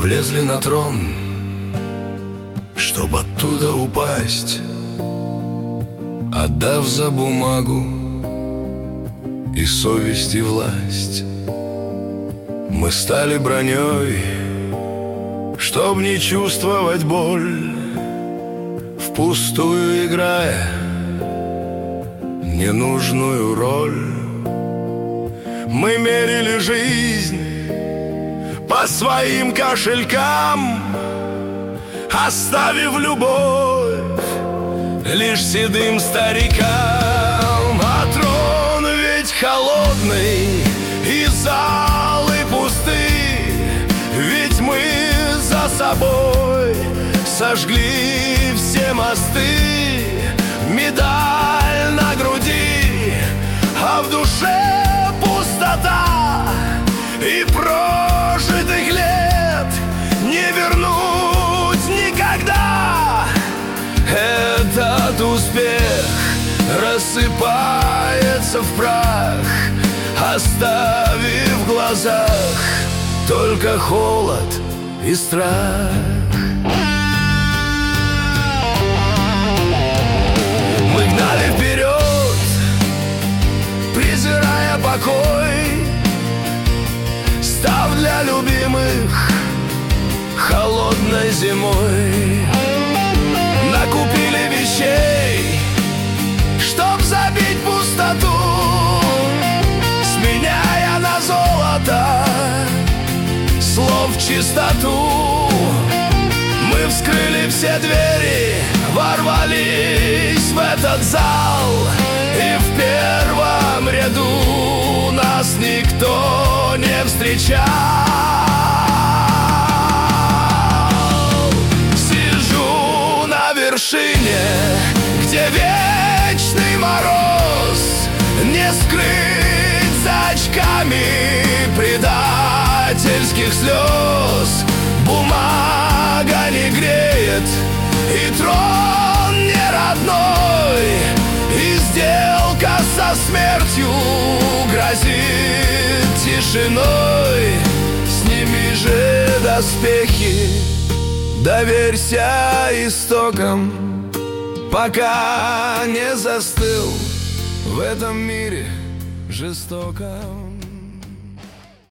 влезли на трон, чтоб оттуда упасть, отдав за бумагу и совесть и власть. Мы стали броней, чтоб не чувствовать боль, впустую играя ненужную роль. Мы мерили жизнь по своим кошелькам, оставив любовь лишь седым старикам. А трон ведь холодный и залы пусты, ведь мы за собой сожгли все мосты. Медаль на груди, а в душе пустота, и прожитых лет не вернуть никогда. Этот успех рассыпается в прах, оставив в глазах только холод и страх. Мы гнали вперед, презирая покой, став для любимых холодной зимой. Накупили вещей, чтоб забить пустоту, сменяя на золото слов чистоту. Мы вскрыли все двери, ворвались в этот зал, и в первом ряду нас никто не встречал. Сижу на вершине, где вечный мороз, не скрыть за очками предательских слез. Бумага не греет, и трон не родной, и сделка со смертью грозит тишиной. Сними же доспехи, доверься истокам, пока не застыл в этом мире жестоком.